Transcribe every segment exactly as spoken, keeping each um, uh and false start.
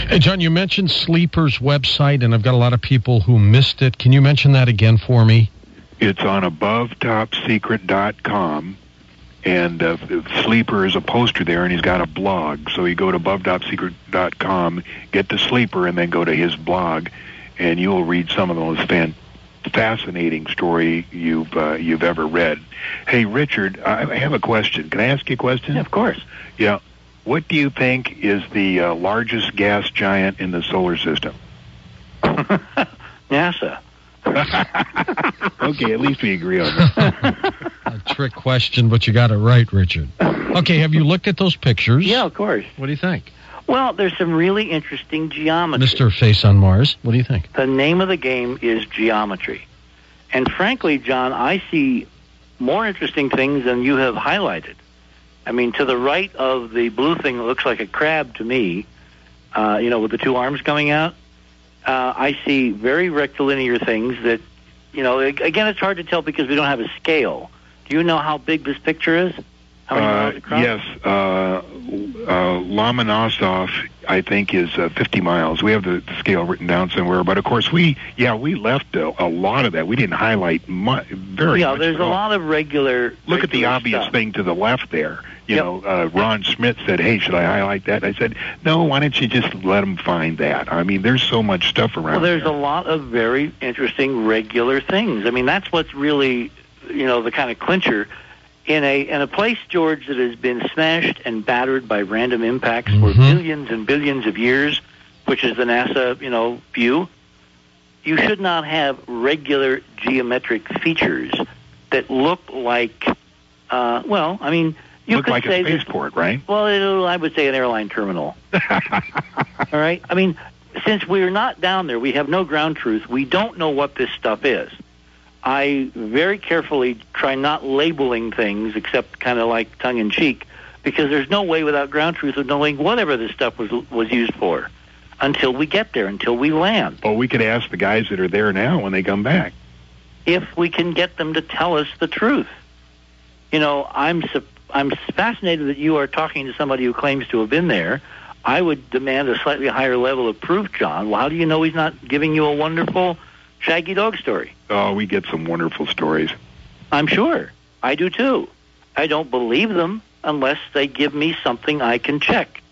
Hey, John, you mentioned Sleeper's website, and I've got a lot of people who missed it. Can you mention that again for me? It's on above top secret dot com, and uh, Sleeper is a poster there, and he's got a blog. So you go to above top secret dot com, get to Sleeper, and then go to his blog, and you will read some of the most fan- fascinating story you've uh, you've ever read. Hey, Richard, I have a question. Can I ask you a question? Yeah, of course. Yeah. What do you think is the uh, largest gas giant in the solar system? NASA. Okay, at least we agree on that. A trick question, but you got it right, Richard. Okay, have you looked at those pictures? Yeah, of course. What do you think? Well, there's some really interesting geometry. Mister Face on Mars, what do you think? The name of the game is geometry. And frankly, John, I see more interesting things than you have highlighted. I mean, to the right of the blue thing that looks like a crab to me, uh, you know, with the two arms coming out, uh, I see very rectilinear things that, you know, again, it's hard to tell because we don't have a scale. Do you know how big this picture is? How many miles Uh, across? yes, uh, uh, Lomonosov, I think, is uh, fifty miles. We have the, the scale written down somewhere, but of course, we yeah we left a, a lot of that. We didn't highlight mu- very yeah, much. there's at a all. lot of regular. Look at the regular obvious stuff. thing to the left there. You Yep. know, uh, Ron Schmidt said, "Hey, should I highlight that?" I said, "No. Why don't you just let them find that?" I mean, there's so much stuff around. Well, there's there. a lot of very interesting regular things. I mean, that's what's really, you know, the kind of clincher. In a in a place, George, that has been smashed and battered by random impacts for Mhm. billions and billions of years, which is the NASA, you know, view, you should not have regular geometric features that look like, uh, well, I mean, you Look could like say a that- spaceport, right? well, it'll, I would say an airline terminal. All right? I mean, since we're not down there, we have no ground truth, we don't know what this stuff is. I very carefully try not labeling things except kind of like tongue-in-cheek because there's no way without ground truth of knowing whatever this stuff was was used for until we get there, until we land. Oh, we could ask the guys that are there now when they come back. If we can get them to tell us the truth. You know, I'm su- I'm fascinated that you are talking to somebody who claims to have been there. I would demand a slightly higher level of proof, John. Well, how do you know he's not giving you a wonderful Shaggy Dog story? Oh, we get some wonderful stories. I'm sure. I do too. I don't believe them unless they give me something I can check.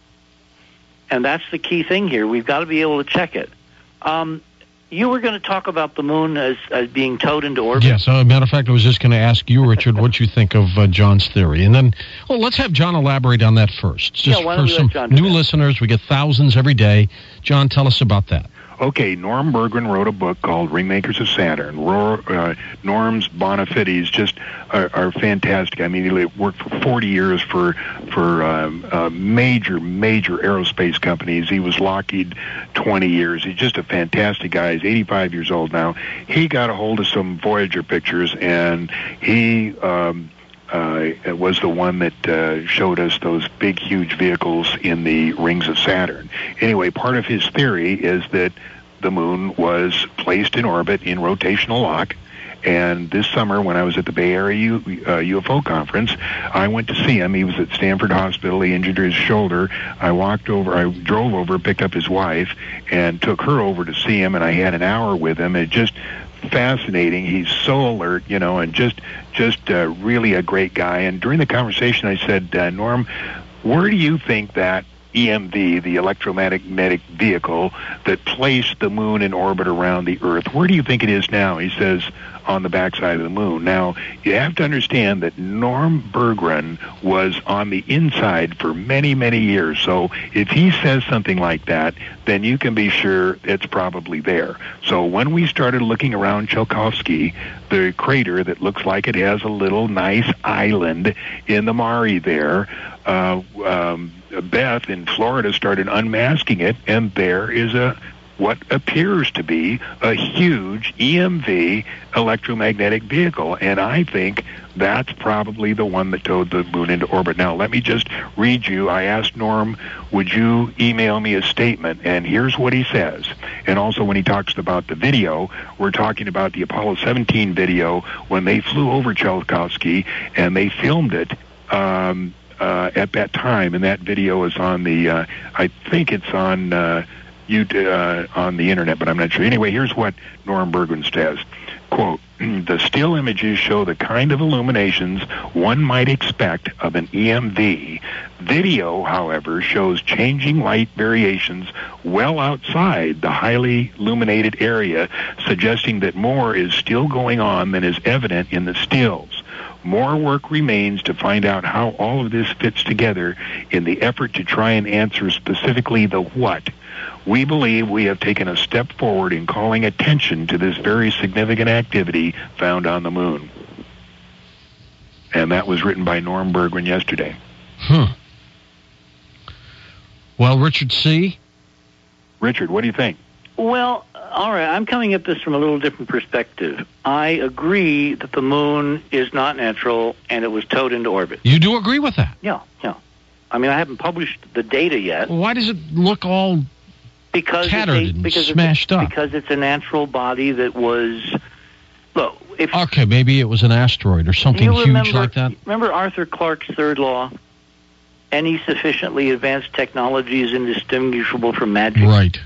And that's the key thing here. We've got to be able to check it. Um, you were going to talk about the moon as, as being towed into orbit. Yes, uh, matter of fact, I was just going to ask you, Richard, what you think of uh, John's theory. And then, well, let's have John elaborate on that first. Just Yeah, why don't for we let some John do new that? listeners, we get thousands every day. John, tell us about that. Okay, Norm Berggren wrote a book called Ringmakers of Saturn. Ro- uh, Norm's bona fides just are, are fantastic. I mean, he worked for forty years for for um, uh, major, major aerospace companies. He was Lockheed twenty years. He's just a fantastic guy. He's eighty-five years old now. He got a hold of some Voyager pictures, and he... Um, Uh, was the one that uh, showed us those big, huge vehicles in the rings of Saturn. Anyway, part of his theory is that the moon was placed in orbit in rotational lock. And this summer, when I was at the Bay Area U, uh, U F O conference, I went to see him. He was at Stanford Hospital. He injured his shoulder. I walked over, I drove over, picked up his wife, and took her over to see him. And I had an hour with him. It just fascinating. He's so alert, you know, and just just uh, really a great guy. And during the conversation, I said, uh, Norm, where do you think that E M V, the electromagnetic vehicle that placed the moon in orbit around the Earth, where do you think it is now? He says, on the backside of the moon. Now, you have to understand that Norm Berggren was on the inside for many, many years. So if he says something like that, then you can be sure it's probably there. So when we started looking around Tsiolkovsky, the crater that looks like it has a little nice island in the Mare there, uh, um, Beth in Florida started unmasking it, and there is a what appears to be a huge E M V electromagnetic vehicle. And I think that's probably the one that towed the moon into orbit. Now, let me just read you. I asked Norm, would you email me a statement? And here's what he says. And also when he talks about the video, we're talking about the Apollo seventeen video when they flew over Tsiolkovsky and they filmed it um, uh, at that time. And that video is on the, uh, I think it's on... Uh, you uh, on the internet, but I'm not sure. Anyway, here's what Norm Bergman says. Quote, the still images show the kind of illuminations one might expect of an E M V. Video, however, shows changing light variations well outside the highly illuminated area, suggesting that more is still going on than is evident in the stills. More work remains to find out how all of this fits together in the effort to try and answer specifically the what. We believe we have taken a step forward in calling attention to this very significant activity found on the moon. And that was written by Norm Bergman yesterday. Hmm. Well, Richard C.? Richard, what do you think? Well, all right, I'm coming at this from a little different perspective. I agree that the moon is not natural and it was towed into orbit. You do agree with that? Yeah, yeah. I mean, I haven't published the data yet. Well, why does it look all because tattered it's a, and because smashed it's, up? Because it's a natural body that was... Look, if... Okay, maybe it was an asteroid or something you huge remember, like that. Remember Arthur Clarke's third law? Any sufficiently advanced technology is indistinguishable from magic. Right.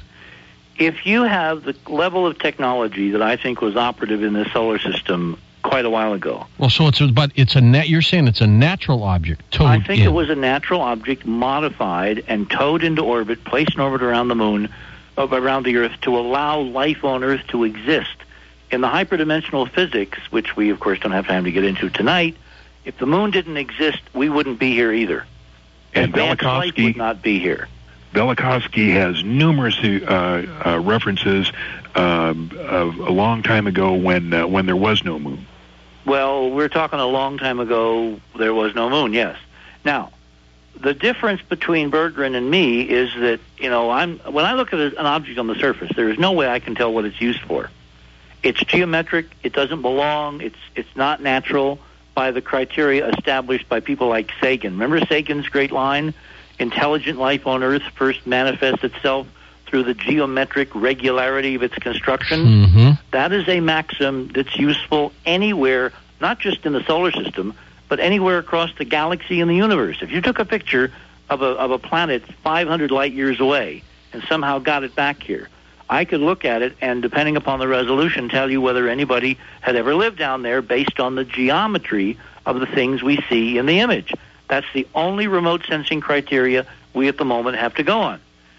If you have the level of technology that I think was operative in the solar system quite a while ago. Well, so it's but it's a net. You're saying it's a natural object towed I think in. it was a natural object modified and towed into orbit, placed in orbit around the moon, around the Earth, to allow life on Earth to exist. In the hyperdimensional physics, which we of course don't have time to get into tonight, if the moon didn't exist, we wouldn't be here either. And Advanced life Velikovsky would not be here. Velikovsky has numerous uh, uh, references uh, of a long time ago when uh, when there was no moon. Well, we're talking a long time ago. There was no moon. Yes. Now, the difference between Berggren and me is that you know I'm when I look at an object on the surface, there is no way I can tell what it's used for. It's geometric. It doesn't belong. It's it's not natural by the criteria established by people like Sagan. Remember Sagan's great line? Intelligent life on Earth first manifests itself through the geometric regularity of its construction. Mm-hmm. That is a maxim that's useful anywhere, not just in the solar system, but anywhere across the galaxy and the universe. If you took a picture of a, of a planet five hundred light years away and somehow got it back here, I could look at it and, depending upon the resolution, tell you whether anybody had ever lived down there based on the geometry of the things we see in the image. That's the only remote sensing criteria we at the moment have to go on.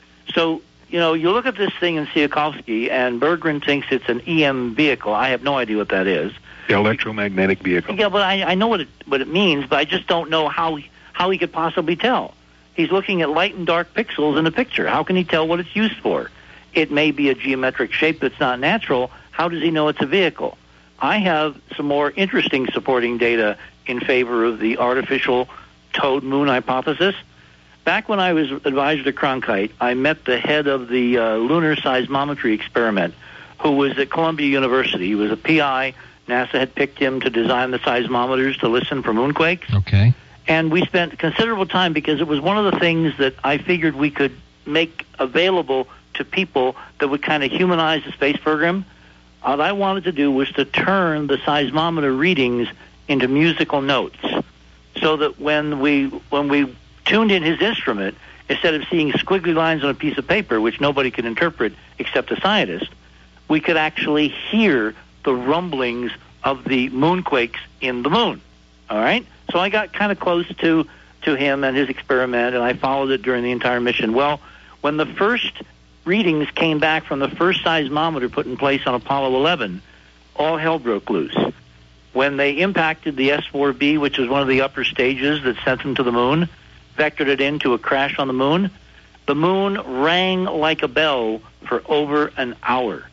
So, you know, you look at this thing in Tsiolkovsky, and Berggren thinks it's an E M vehicle. I have no idea what that is. The electromagnetic vehicle. Yeah, but I, I know what it what it means, but I just don't know how he, how he could possibly tell. He's looking at light and dark pixels in a picture. How can he tell what it's used for? It may be a geometric shape that's not natural. How does he know it's a vehicle? I have some more interesting supporting data in favor of the artificial towed moon hypothesis. Back when I was advisor to Cronkite, I met the head of the uh, lunar seismometry experiment, who was at Columbia University. He was a P I. NASA had picked him to design the seismometers to listen for moonquakes. Okay. And we spent considerable time because it was one of the things that I figured we could make available to people that would kind of humanize the space program. What I wanted to do was to turn the seismometer readings into musical notes, so that when we when we tuned in his instrument, instead of seeing squiggly lines on a piece of paper, which nobody could interpret except a scientist, we could actually hear the rumblings of the moonquakes in the moon. All right? So I got kind of close to, to him and his experiment, and I followed it during the entire mission. Well, when the first readings came back from the first seismometer put in place on Apollo eleven, all hell broke loose. When they impacted the S four B, which was one of the upper stages that sent them to the moon, vectored it into a crash on the moon, the moon rang like a bell for over an hour.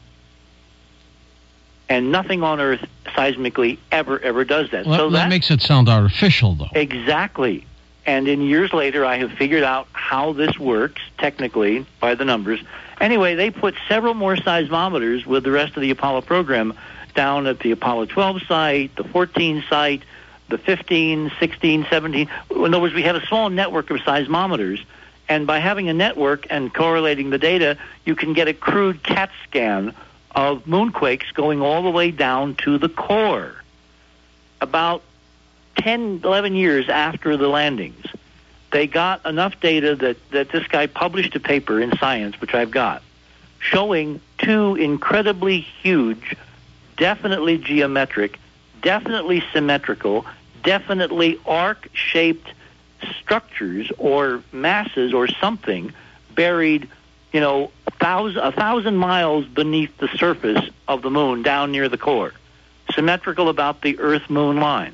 And nothing on Earth seismically ever, ever does that. Well, so that, that makes it sound artificial, though. Exactly. And in years later, I have figured out how this works, technically, by the numbers. Anyway, they put several more seismometers with the rest of the Apollo program down at the Apollo twelve site, the fourteen site, the fifteen, sixteen, seventeen. In other words, we had a small network of seismometers, and by having a network and correlating the data, you can get a crude CAT scan of moonquakes going all the way down to the core. About ten, eleven years after the landings, they got enough data that, that this guy published a paper in Science, which I've got, showing two incredibly huge, definitely geometric, definitely symmetrical, definitely arc-shaped structures or masses or something buried, you know, a thousand, a thousand miles beneath the surface of the moon down near the core, symmetrical about the Earth-Moon line.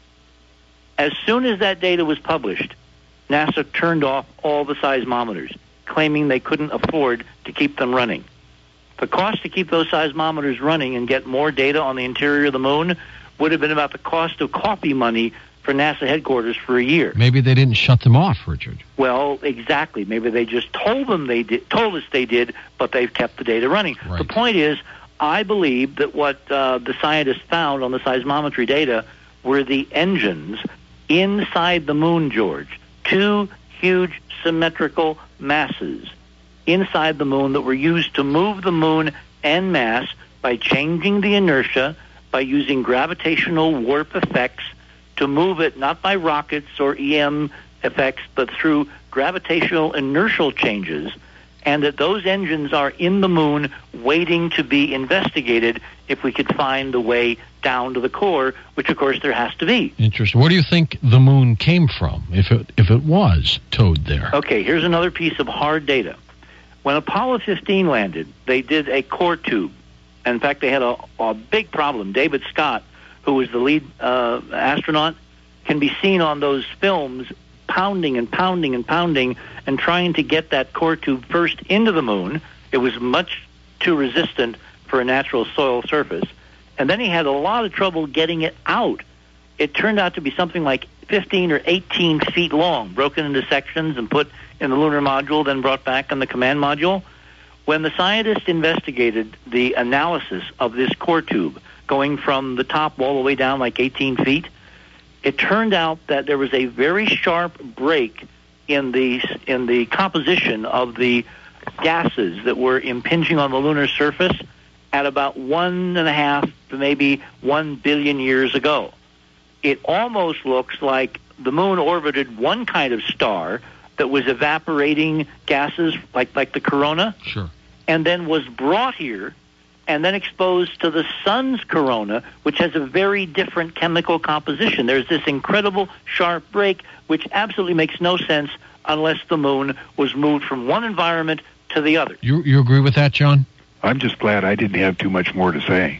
As soon as that data was published, NASA turned off all the seismometers, claiming they couldn't afford to keep them running. The cost to keep those seismometers running and get more data on the interior of the moon would have been about the cost of coffee money for NASA headquarters for a year. Maybe they didn't shut them off, Richard. Well, exactly. Maybe they just told them they did, told us they did, but they've kept the data running. Right. The point is, I believe that what uh, the scientists found on the seismometry data were the engines inside the moon, George. Two huge symmetrical masses inside the moon that were used to move the moon en masse by changing the inertia, by using gravitational warp effects to move it not by rockets or E M effects, but through gravitational inertial changes, and that those engines are in the moon waiting to be investigated if we could find the way down to the core, which of course there has to be. Interesting. Where do you think the moon came from, if it if it was towed there? Okay, here's another piece of hard data. When Apollo fifteen landed, they did a core tube. In fact, they had a, a big problem. David Scott, who was the lead uh, astronaut, can be seen on those films pounding and pounding and pounding and trying to get that core tube first into the moon. It was much too resistant for a natural soil surface. And then he had a lot of trouble getting it out. It turned out to be something like fifteen or eighteen feet long, broken into sections and put in the lunar module, then brought back in the command module. When the scientists investigated the analysis of this core tube, going from the top all the way down like eighteen feet, it turned out that there was a very sharp break in the in the composition of the gases that were impinging on the lunar surface at about one and a half to maybe one billion years ago. It almost looks like the moon orbited one kind of star that was evaporating gases like like the corona. Sure. And then was brought here and then exposed to the sun's corona, which has a very different chemical composition. There's this incredible sharp break, which absolutely makes no sense unless the moon was moved from one environment to the other. You you agree with that, John? I'm just glad I didn't have too much more to say.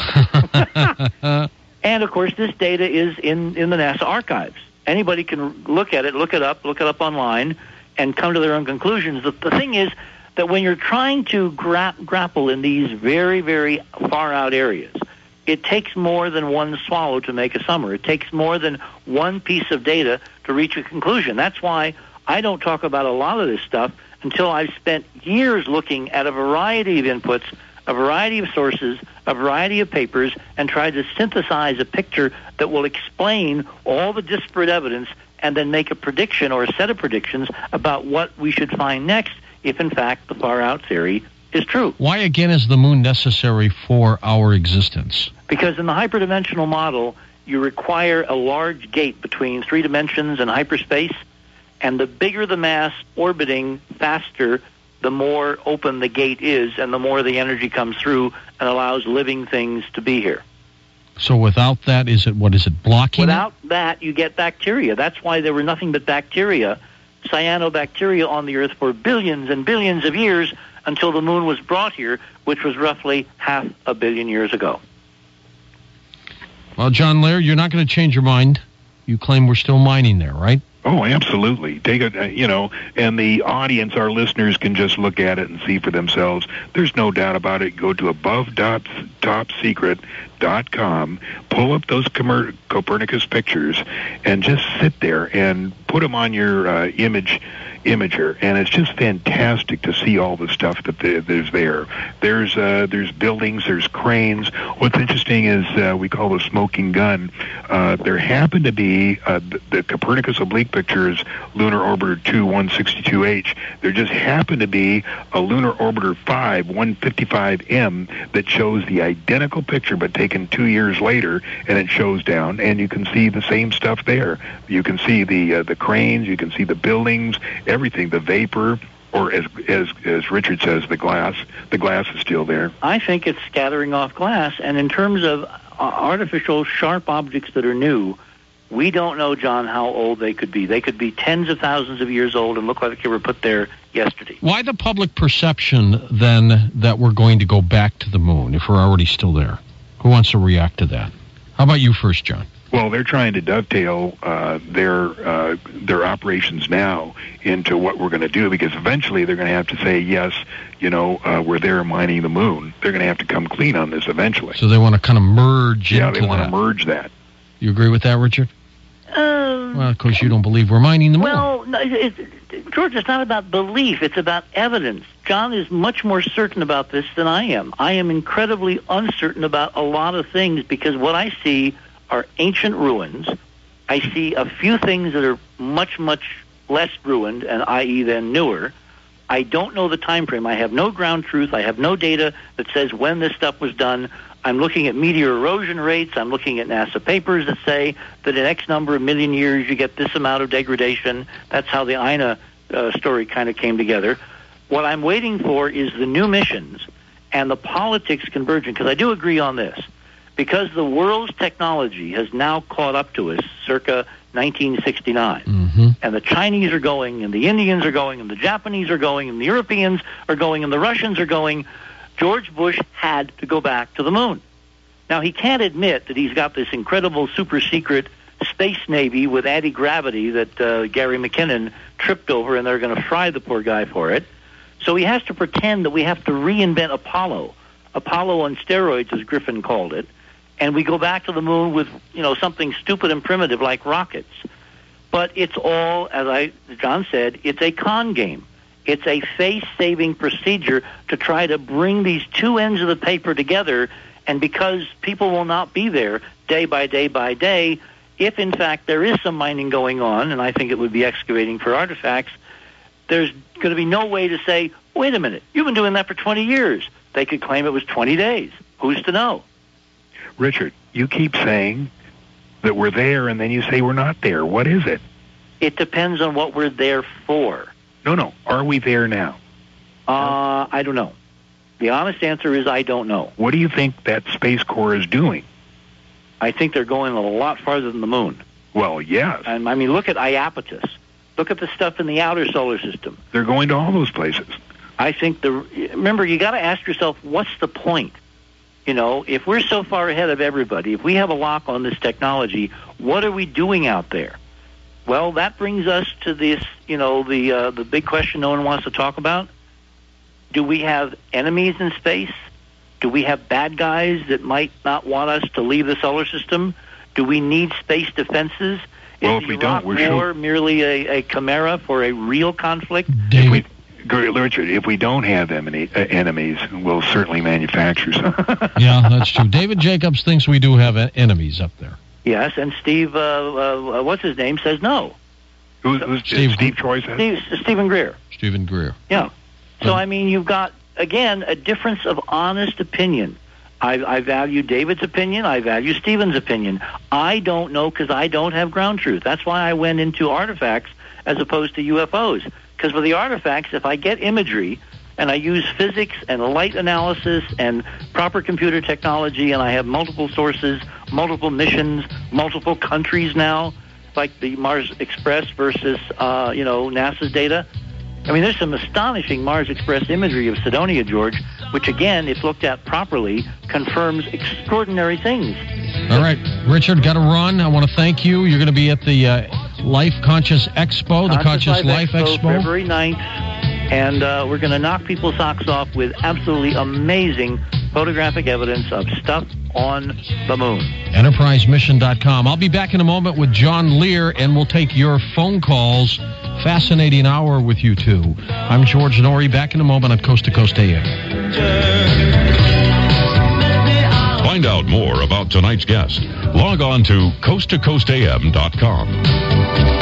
And, of course, this data is in, in the NASA archives. Anybody can look at it, look it up, look it up online, and come to their own conclusions. The, the thing is that when you're trying to gra- grapple in these very, very far-out areas, it takes more than one swallow to make a summer. It takes more than one piece of data to reach a conclusion. That's why I don't talk about a lot of this stuff until I've spent years looking at a variety of inputs, a variety of sources, a variety of papers, and tried to synthesize a picture that will explain all the disparate evidence and then make a prediction or a set of predictions about what we should find next if, in fact, the far-out theory is true. Why, again, is the moon necessary for our existence? Because in the hyperdimensional model, you require a large gate between three dimensions and hyperspace, and the bigger the mass orbiting faster, the more open the gate is, and the more the energy comes through and allows living things to be here. So without that, is it, what is it, blocking? Without that, you get bacteria. That's why there were nothing but bacteria, cyanobacteria on the Earth for billions and billions of years until the moon was brought here, which was roughly half a billion years ago. Well, John Laird, you're not going to change your mind. You claim we're still mining there, right? Oh, absolutely. Take it, uh, you know, and the audience, our listeners, can just look at it and see for themselves. There's no doubt about it. Go to above top secret dot com, pull up those Copernicus pictures, and just sit there and put them on your uh, image imager, and it's just fantastic to see all the stuff that the, there's there. There's uh, there's buildings, there's cranes. What's interesting is uh, we call the smoking gun. Uh, there happened to be uh, the, the Copernicus oblique pictures, Lunar Orbiter two one sixty-two H. There just happened to be a Lunar Orbiter five one fifty-five M that shows the identical picture, but taken two years later, and it shows down, and you can see the same stuff there. You can see the uh, the cranes, you can see the buildings, everything, the vapor. Or as as as Richard says, the glass the glass is still there. I think it's scattering off glass. And in terms of uh, artificial sharp objects that are new, we don't know, John, how old they could be. They could be tens of thousands of years old and look like they were put there yesterday. Why the public perception, then, that we're going to go back to the moon if we're already still there? Who wants to react to that? How about you first, John? Well, they're trying to dovetail uh, their uh, their operations now into what we're going to do, because eventually they're going to have to say, yes, you know, uh, we're there mining the moon. They're going to have to come clean on this eventually. So they want to kind of merge yeah, into they want that. to merge that. You agree with that, Richard? Um, Well, of course, you don't believe we're mining the moon. Well, no, it, it, George, it's not about belief. It's about evidence. John is much more certain about this than I am. I am incredibly uncertain about a lot of things because what I see are ancient ruins. I see a few things that are much, much less ruined, and that is then newer. I don't know the time frame. I have no ground truth. I have no data that says when this stuff was done. I'm looking at meteor erosion rates. I'm looking at NASA papers that say that in X number of million years you get this amount of degradation. That's how the Ina uh, story kind of came together. What I'm waiting for is the new missions and the politics converging, because I do agree on this. Because the world's technology has now caught up to us circa nineteen sixty-nine, mm-hmm. and the Chinese are going, and the Indians are going, and the Japanese are going, and the Europeans are going, and the Russians are going, George Bush had to go back to the moon. Now, he can't admit that he's got this incredible super-secret space navy with anti-gravity that uh, Gary McKinnon tripped over, and they're going to fry the poor guy for it. So he has to pretend that we have to reinvent Apollo, Apollo on steroids, as Griffin called it, and we go back to the moon with, you know, something stupid and primitive like rockets. But it's all, as I John said, it's a con game. It's a face-saving procedure to try to bring these two ends of the paper together, and because people will not be there day by day by day, if in fact there is some mining going on, and I think it would be excavating for artifacts, there's going to be no way to say, wait a minute, you've been doing that for twenty years. They could claim it was twenty days. Who's to know? Richard, you keep saying that we're there, and then you say we're not there. What is it? It depends on what we're there for. No, no. Are we there now? Uh, I don't know. The honest answer is I don't know. What do you think that Space Corps is doing? I think they're going a lot farther than the moon. Well, yes. And, I mean, look at Iapetus. Look at the stuff in the outer solar system. They're going to all those places. I think the... Remember, you got to ask yourself, what's the point? You know, if we're so far ahead of everybody, if we have a lock on this technology, what are we doing out there? Well, that brings us to this, you know, the uh, the big question no one wants to talk about. Do we have enemies in space? Do we have bad guys that might not want us to leave the solar system? Do we need space defenses? Well, Is if we the don't, Iraq we're sure- war merely a, a chimera for a real conflict? David. We, Richard, if we don't have enemy, uh, enemies, we'll certainly manufacture some. Yeah, that's true. David Jacobs thinks we do have a- enemies up there. Yes, and Steve, uh, uh, what's his name, says no. Who's, who's Steve- Steve, Steve Troy said? Steve, Stephen Greer. Stephen Greer. Yeah. So, Um, I mean, you've got, again, a difference of honest opinion. I, I value David's opinion. I value Stephen's opinion. I don't know because I don't have ground truth. That's why I went into artifacts as opposed to U F Os. Because with the artifacts, if I get imagery and I use physics and light analysis and proper computer technology and I have multiple sources, multiple missions, multiple countries now, like the Mars Express versus, uh, you know, NASA's data. I mean, there's some astonishing Mars Express imagery of Cydonia, George, which, again, if looked at properly, confirms extraordinary things. All right, Richard, got to run. I want to thank you. You're going to be at the uh, Life Conscious Expo, the Conscious Life Expo. February ninth, and uh, we're going to knock people's socks off with absolutely amazing photographic evidence of stuff on the moon. Enterprise Mission dot com. I'll be back in a moment with John Lear, and we'll take your phone calls. Fascinating hour with you two. I'm George Norrie, back in a moment on Coast to Coast A M. Find out more about tonight's guest. Log on to coast to coast a m dot com.